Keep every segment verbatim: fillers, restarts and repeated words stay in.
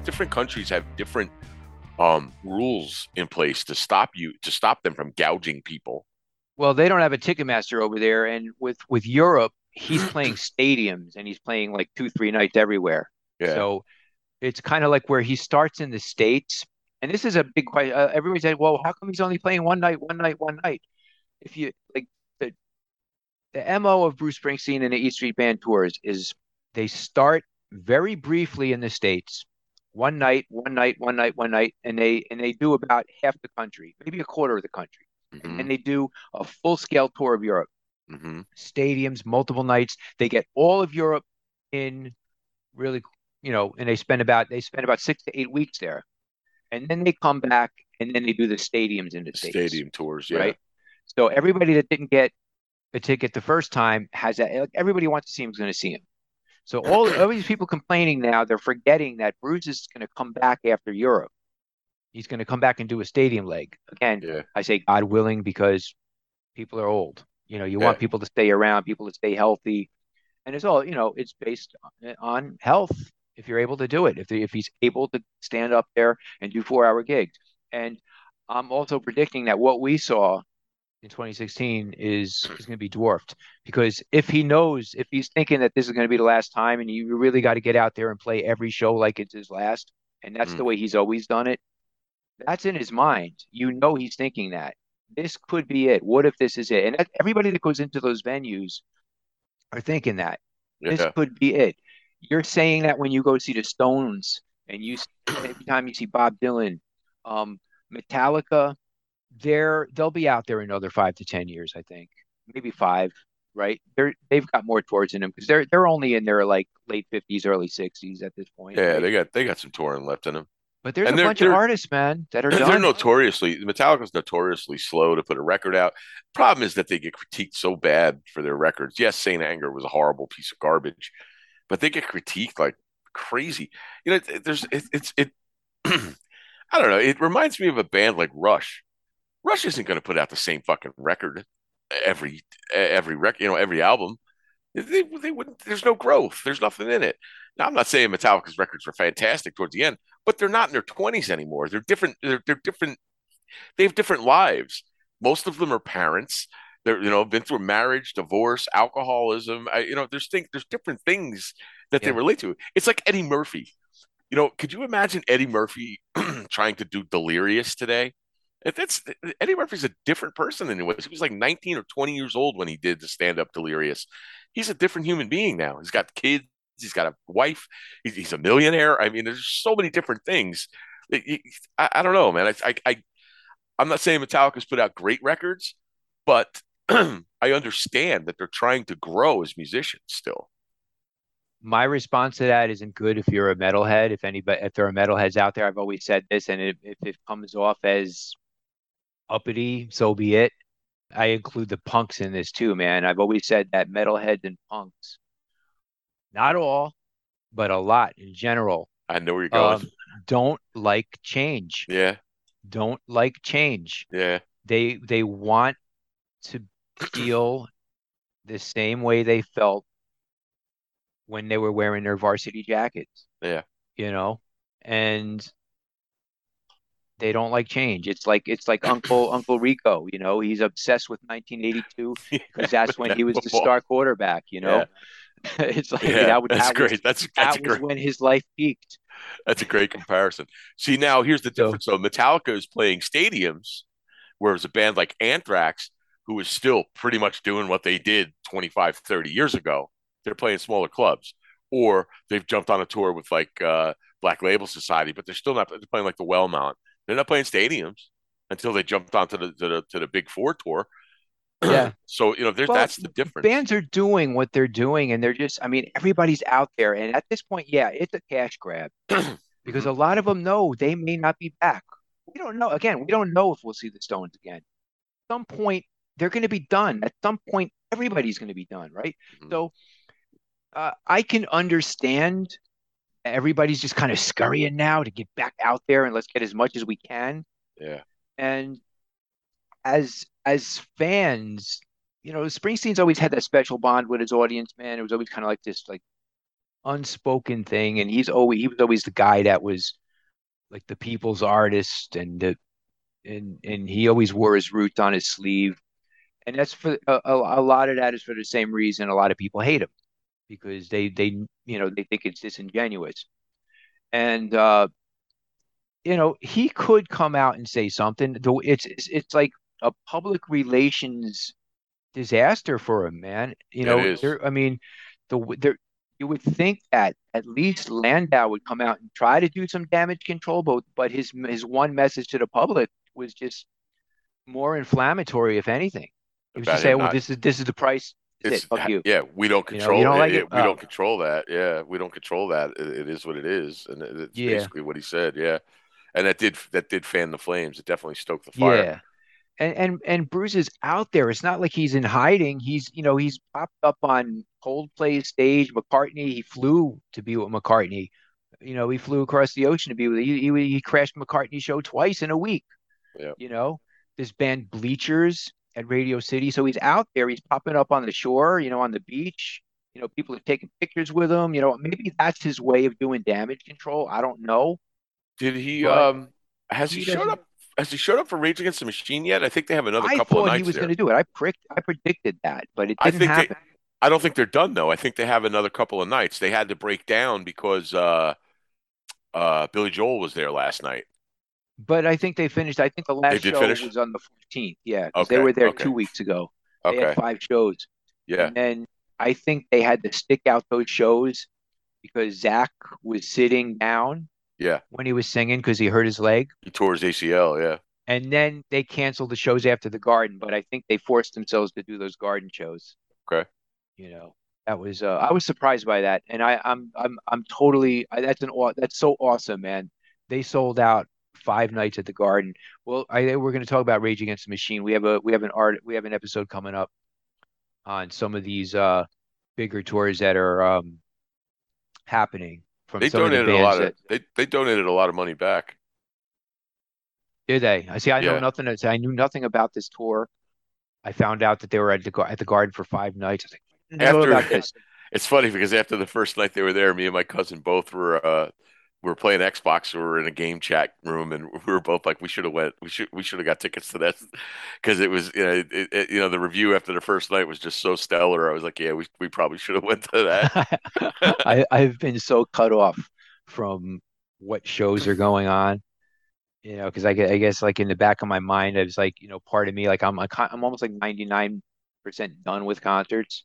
different countries have different um, rules in place to stop you to stop them from gouging people. Well, they don't have a Ticketmaster over there, and with with Europe, he's playing stadiums and he's playing like two, three nights everywhere. Yeah. So it's kind of like where he starts in the States, and this is a big question. Uh, everybody said, "Well, how come he's only playing one night, one night, one night?" If you like the the M O of Bruce Springsteen and the E Street Band tours is they start very briefly in the States, one night, one night, one night, one night, and they and they do about half the country, maybe a quarter of the country, and Hmm. then they do a full scale tour of Europe, Hmm. stadiums, multiple nights. They get all of Europe in really, you know, and they spend about they spend about six to eight weeks there, and then they come back and then they do the stadiums in the States, Stadium tours. Yeah. right? So everybody that didn't get a ticket the first time has that. Like, everybody wants to see him is going to see him. So all, all these people complaining now, they're forgetting that Bruce is going to come back after Europe. He's going to come back and do a stadium leg. Again, Yeah. I say God willing because people are old. You know, you Yeah. want people to stay around, people to stay healthy. And it's all, you know, it's based on, on health if you're able to do it. If, they, if he's able to stand up there and do four hour gigs. And I'm also predicting that what we saw in twenty sixteen is is going to be dwarfed because if he knows if he's thinking that this is going to be the last time and you really got to get out there and play every show like it's his last and that's Mm. the way he's always done it, that's in his mind. You know he's thinking that this could be it. What if this is it? And that, everybody that goes into those venues are thinking that this Yeah. could be it. You're saying that when you go see the Stones and you every time you see Bob Dylan, um, Metallica, they're they'll be out there another five to ten years, I think, maybe five, right? They're they've got more tours in them because they're they're only in their like late fifties, early sixties at this point, Yeah. right? They got they got some touring left in them, But there's a and they're bunch of they're artists, man, that are they're done. notoriously Metallica's notoriously slow to put a record out. Problem is that they get critiqued so bad for their records. Yes, Saint Anger was a horrible piece of garbage, but they get critiqued like crazy. You know, there's it, it's it. I don't know. It reminds me of a band like Rush. Rush isn't going to put out the same fucking record every every record, you know, every album. They, they wouldn't. There's no growth. There's nothing in it. Now, I'm not saying Metallica's records were fantastic towards the end, but they're not in their twenties anymore. They're different. They're, they're different. They have different lives. Most of them are parents. They're, you know, been through marriage, divorce, alcoholism. I, you know, there's things. There's different things that they Yeah. relate to. It's like Eddie Murphy. You know, could you imagine Eddie Murphy trying to do Delirious today? If that's Eddie Murphy's a different person than he was. He was like nineteen or twenty years old when he did the stand-up Delirious. He's a different human being now. He's got kids. He's got a wife. He's, he's a millionaire. I mean, there's so many different things. I, I don't know, man. I, I, I, I'm not saying Metallica's put out great records, but I understand that they're trying to grow as musicians still. My response to that isn't good if you're a metalhead. If anybody, if there are metalheads out there, I've always said this, and if, if it comes off as uppity, so be it. I include the punks in this too, man. I've always said that metalheads and punks, not all, but a lot in general, I know where you're going. um, don't like change. Yeah, Don't like change. yeah, They they want to feel the same way they felt when they were wearing their varsity jackets, yeah. you know, and they don't like change. It's like it's like Uncle Uncle Rico, you know, he's obsessed with nineteen eighty-two because that's when That he was the football. star quarterback, you Yeah, know. It's like yeah. that was That's that was great. That's that's a that was great. when his life peaked. That's a great comparison. See, now here's the So difference. So Metallica is playing stadiums, whereas a band like Anthrax, who is still pretty much doing what they did twenty-five, thirty years ago, they're playing smaller clubs. Or they've jumped on a tour with like uh, Black Label Society, but they're still not they're playing like the Wellmount. They're not playing stadiums until they jumped onto the to the, to the Big Four tour. yeah. So, you know, there's Well, that's the difference. bands are doing what they're doing, and they're just, I mean, everybody's out there. And at this point, yeah, it's a cash grab because Hmm. a lot of them know they may not be back. We don't know. Again, we don't know if we'll see the Stones again. At some point, they're going to be done. At some point, everybody's going to be done, right? Hmm. So uh, I can understand everybody's just kind of scurrying now to get back out there and let's get as much as we can. Yeah. And as as fans, you know, Springsteen's always had that special bond with his audience, man. It was always kind of like this like unspoken thing. And he's always he was always the guy that was like the people's artist, and the and and he always wore his roots on his sleeve. And that's for a, a, a lot of that is for the same reason a lot of people hate him, because they they you know they think it's disingenuous. And uh, you know, he could come out and say something. Though it's it's, it's like a public relations disaster for him, man. You It know, is. there. I mean, the there you would think that at least Landau would come out and try to do some damage control, but but his his one message to the public was just more inflammatory, if anything. He was About just saying, him "Well, not. this is this is the price. Is it? It's Fuck you. yeah. We don't You know, you control don't like it. it? We Oh, don't control that. Yeah, we don't control that. It, it is what it is, and it- it's yeah, basically what he said. Yeah, and that did that did fan the flames. It definitely stoked the fire. yeah." And and and Bruce is out there. It's not like he's in hiding. He's you know he's popped up on Coldplay's stage. McCartney. He flew to be with McCartney. You know, he flew across the ocean to be with. He he, he crashed McCartney's show twice in a week. Yeah. You know, this band Bleachers at Radio City. So he's out there. He's popping up on the shore. You know, on the beach. You know, people are taking pictures with him. You know, maybe that's his way of doing damage control. I don't know, Did he but um has he he showed doesn't. up has he showed up for Rage Against the Machine yet? I think they have another I couple of thought he nights was going there. to do it. I pricked. I predicted that, but it I didn't think they happen. I don't think they're done though. I think they have another couple of nights. They had to break down because uh uh Billy Joel was there last night. But I think they finished. I think the They last did show finish? was on the fourteenth. Yeah, because they Okay, were there okay, two weeks ago. They had okay. five shows, Yeah, and then I think they had to stick out those shows because Zach was sitting down yeah. when he was singing because he hurt his leg. He tore his A C L, yeah. And then they canceled the shows after the Garden, but I think they forced themselves to do those Garden shows. Okay. You know, that was uh, I was surprised by that, and I I'm I'm I'm totally I, that's an aw- that's so awesome, man. They sold out five nights at the Garden. Well, I we're going to talk about Rage Against the Machine. We have a we have an art we have an episode coming up on some of these uh bigger tours that are um happening from They some of the donated a lot bands of that they they donated a lot of money back. did they. I see. I know Yeah. nothing. I knew nothing about this tour. I found out that they were at the at the Garden for five nights. I was like, I didn't know After about this. it's funny because after the first night they were there, me and my cousin both were uh we were playing Xbox. We were in a game chat room, and we were both like, "We should have went. We should. We should have got tickets to this," because it was, you know, it, it, you know, the review after the first night was just so stellar. I was like, "Yeah, we we probably should have went to that." I I've been so cut off from what shows are going on, you know, because I, gue- I guess like in the back of my mind, I was like, you know, part of me, like I'm like, I'm almost like ninety-nine percent done with concerts.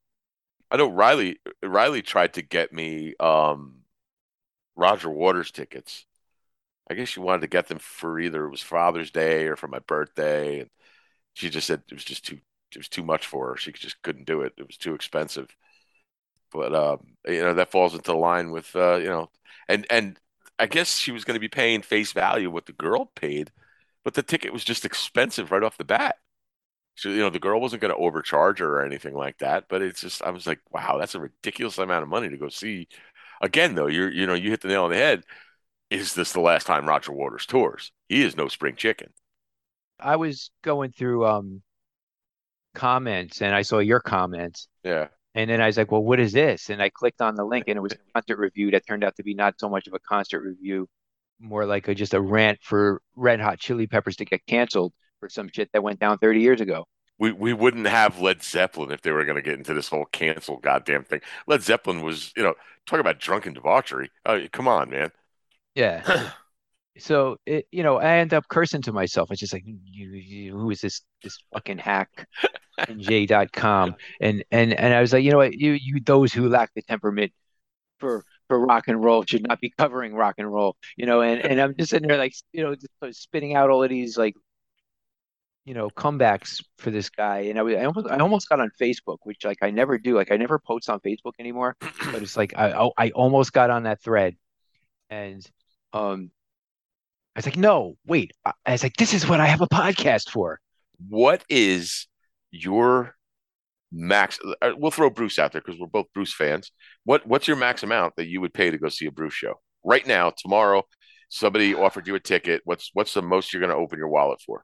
I know Riley Riley tried to get me um Roger Waters tickets. I guess she wanted to get them for either it was Father's Day or for my birthday, and she just said it was just too it was too much for her. She just couldn't do it. It was too expensive. But um, you know that falls into line with uh, you know, and and I guess she was going to be paying face value what the girl paid, but the ticket was just expensive right off the bat. So you know the girl wasn't going to overcharge her or anything like that. But it's just I was like, wow, that's a ridiculous amount of money to go see. Again, though, you're you know you hit the nail on the head. Is this the last time Roger Waters tours? He is no spring chicken. I was going through um comments and I saw your comments, Yeah. and then I was like, well, what is this? And I clicked on the link, and it was a concert review that turned out to be not so much of a concert review, more like a, just a rant for Red Hot Chili Peppers to get canceled for some shit that went down thirty years ago. We we wouldn't have Led Zeppelin if they were going to get into this whole cancel goddamn thing. Led Zeppelin was, you know, talk about drunken debauchery. Oh, come on, man. Yeah. So it, you know, I end up cursing to myself. It's just like, you, you, who is this this fucking hack N J dot com? And and and I was like, you know what, you you those who lack the temperament for for rock and roll should not be covering rock and roll, you know. And and I'm just sitting there like, you know, just sort of spitting out all of these like, you know, comebacks for this guy. And I was I almost I almost got on Facebook, which like I never do. Like I never post on Facebook anymore. But it's like I I I almost got on that thread, and um I was like, no, wait. I, I was like, this is what I have a podcast for. What is your max? uh, We'll throw Bruce out there because we're both Bruce fans. What what's your max amount that you would pay to go see a Bruce show right now? Tomorrow, somebody offered you a ticket. What's what's the most you're going to open your wallet for?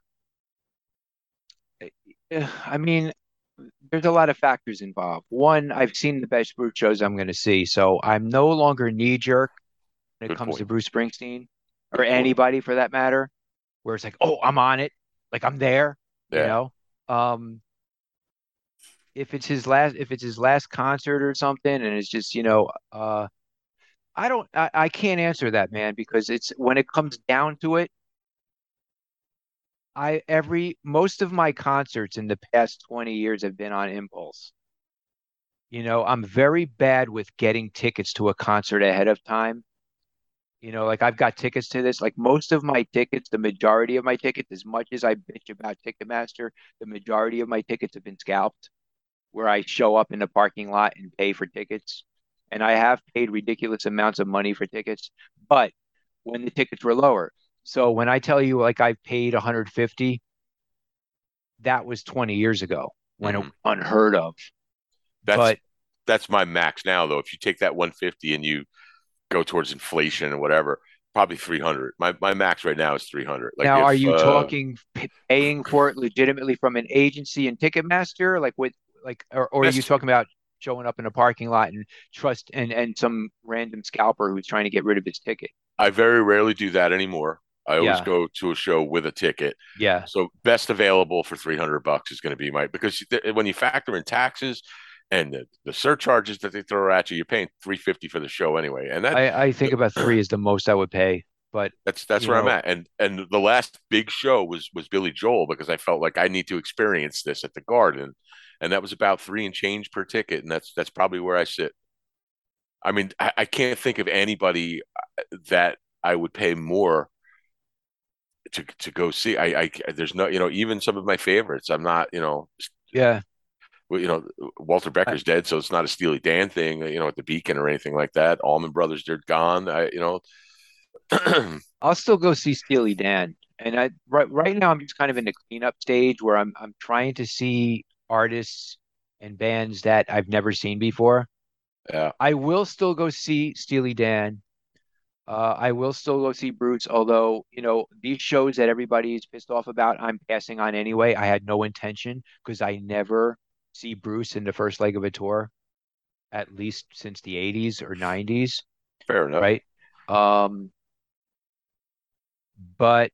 Eh, I mean, there's a lot of factors involved. One, I've seen the best Bruce shows I'm going to see, so I'm no longer knee jerk when it Good comes to point. Bruce Springsteen. or Good point. anybody for that matter, where it's like, oh, I'm on it, like I'm there, you Yeah. know. Um, if it's his last, if it's his last concert or something, and it's just, you know, uh, I don't, I, I can't answer that, man, because it's when it comes down to it, I every most of my concerts in the past twenty years have been on impulse. You know, I'm very bad with getting tickets to a concert ahead of time. You know, like I've got tickets to this. Like most of my tickets, the majority of my tickets, as much as I bitch about Ticketmaster, the majority of my tickets have been scalped, where I show up in the parking lot and pay for tickets. And I have paid ridiculous amounts of money for tickets, but when the tickets were lower. So when I tell you like I paid one hundred fifty, that was twenty years ago when it was Hmm. unheard of. That's But that's my max now, though. If you take that one fifty and you go towards inflation and whatever, probably three hundred. My my max right now is three hundred. Like now, are if you uh talking p- paying for it legitimately from an agency and Ticketmaster, like with like, or, or are you best talking about showing up in a parking lot and trust and and some random scalper who's trying to get rid of his ticket? I very rarely do that anymore. I always Yeah, go to a show with a ticket. yeah. So best available for three hundred bucks is going to be my, because th- when you factor in taxes and the, the surcharges that they throw at you, you're paying three fifty for the show anyway. And that I I think about three is the most I would pay, but that's that's you where I'm know, at. And and the last big show was was Billy Joel, because I felt like I need to experience this at the Garden. And that was about three and change per ticket. And that's that's probably where I sit. I mean, I, I can't think of anybody uh, that I would pay more to to go see. I, I there's no, you know, even some of my favorites. I'm not, you know, yeah. well, you know, Walter I, Becker's dead, so it's not a Steely Dan thing, you know, at the Beacon or anything like that. Allman Brothers, they're gone. I, you know, I'll still go see Steely Dan, and I right right now I'm just kind of in the cleanup stage where I'm I'm trying to see artists and bands that I've never seen before. yeah, I will still go see Steely Dan. Uh, I will still go see Bruce, although, you know, these shows that everybody's pissed off about, I'm passing on anyway. I had no intention because I never see Bruce in the first leg of a tour, at least since the eighties or nineties, fair enough. right? Um, but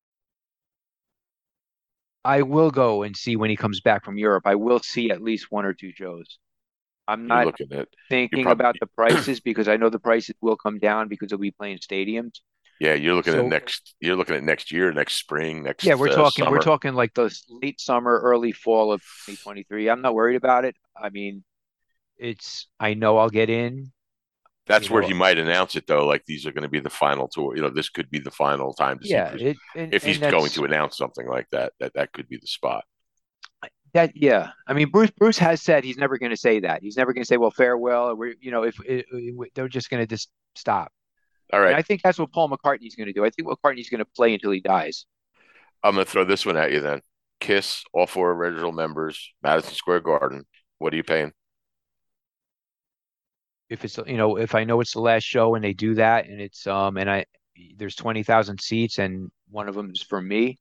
I will go and see when he comes back from Europe. I will see at least one or two shows. I'm You're not looking at you're thinking probably about the prices because I know the prices will come down because they'll be playing stadiums. yeah, you're looking at So next you're looking at next year, next spring, yeah, next we're uh, talking we're summer. talking like the late summer, early fall of twenty twenty-three. I'm not worried about it. I mean, it's I know I'll get in, you That's where know. he might announce it though, like these are going to be the final tour. You know, this could be the final time to see Yeah, Bruce. it and If he's and going that's to announce something like that, that that could be the spot. that yeah. I mean, Bruce Bruce has said he's never going to say that. He's never going to say, "Well, farewell," or we're, you know, if it, it, they're just going to just stop. All And right, I think that's what Paul McCartney's going to do. I think McCartney's going to play until he dies. I'm going to throw this one at you then. Kiss, all four original members, Madison Square Garden. What are you paying? If it's, you know, if I know it's the last show and they do that and it's um and I there's twenty thousand seats and one of them is for me,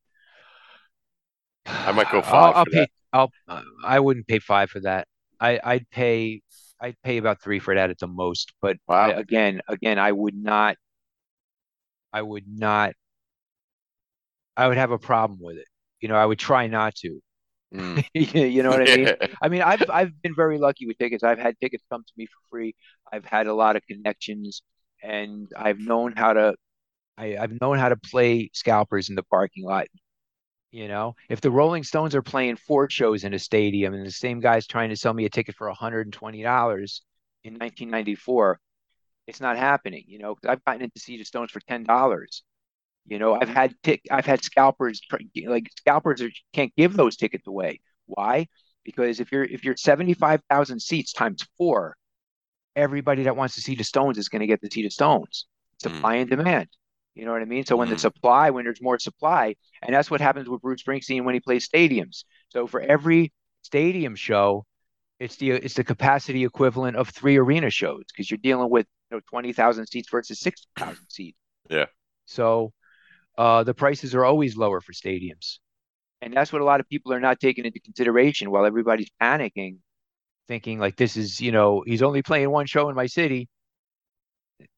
I might go I'll five I'll for that. pay I'll uh, I wouldn't pay five for that. I I'd pay I'd pay about three for that at the most. But I Wow. again again I would not I would not I would have a problem with it. You know, I would try not to. Mm. You know what I mean? Yeah. I mean, I've I've been very lucky with tickets. I've had tickets come to me for free. I've had a lot of connections, and I've known how to I, I've known how to play scalpers in the parking lot. You know, if the Rolling Stones are playing four shows in a stadium and the same guy's trying to sell me a ticket for one hundred twenty dollars in nineteen ninety-four, it's not happening. You know, 'cause I've gotten into see the Stones for ten dollars. You know, I've had tick, I've had scalpers like scalpers are, can't give those tickets away. Why? Because if you're if you're seventy-five thousand seats times four, everybody that wants to see the Stones is going to get to see the Stones. Mm. Supply and demand. You know what I mean? So when the Mm. supply, when there's more supply, and that's what happens with Bruce Springsteen when he plays stadiums. So for every stadium show, it's the it's the capacity equivalent of three arena shows because you're dealing with, you know, twenty thousand seats versus sixty thousand seats. Yeah. So uh, the prices are always lower for stadiums. And that's what a lot of people are not taking into consideration while everybody's panicking, thinking like this is, you know, he's only playing one show in my city.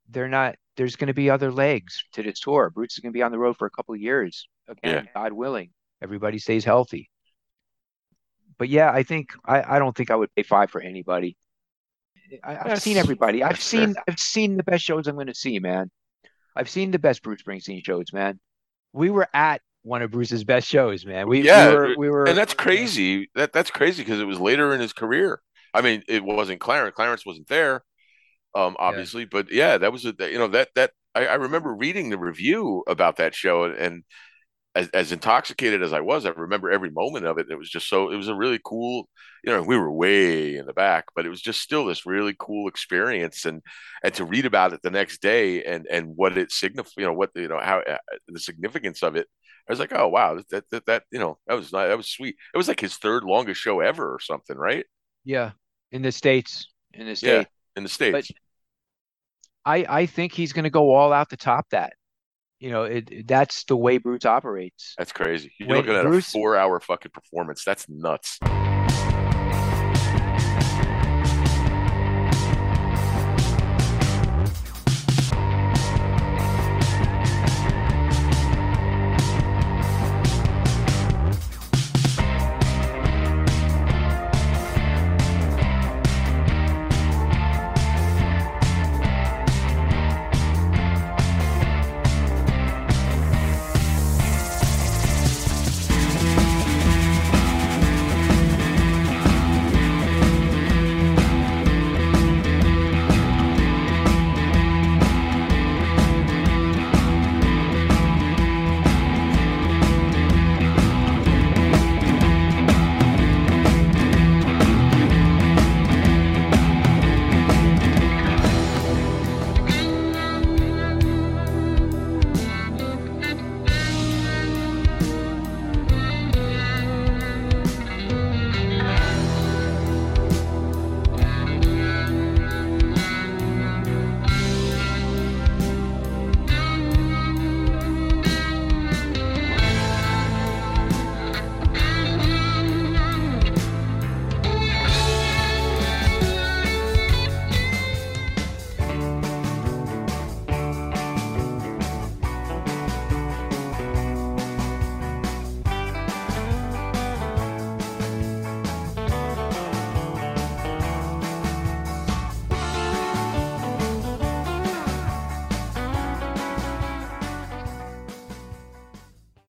they're not. There's going to be other legs to this tour. Bruce is going to be on the road for a couple of years Yeah. again, God willing. Everybody stays healthy. But yeah, I think I, I don't think I would pay five for anybody. I, I've seen That's everybody. I've that's fair. seen I've seen the best shows I'm going to see, man. I've seen the best Bruce Springsteen shows, man. We were at one of Bruce's best shows, man. We we Yeah, were we and were that's crazy. That that's crazy because it was later in his career. I mean, it wasn't Clarence. Clarence wasn't there, um, yeah. obviously, but yeah, that was a you know that that I, I remember reading the review about that show, and, and as as intoxicated as I was, I remember every moment of it. It was just so it was a really cool, you know, we were way in the back, but it was just still this really cool experience, and and to read about it the next day and and what it signified, you know, what you know how uh, the significance of it. I was like, oh wow, that that that you know that was that was sweet. It was like his third longest show ever or something, right? Yeah, in the States, in the Yeah, States. in the But States. I I think he's going to go all out to top that. You know, it that's the way Bruce operates. That's crazy. You're looking When at a Bruce four hour fucking performance. That's nuts.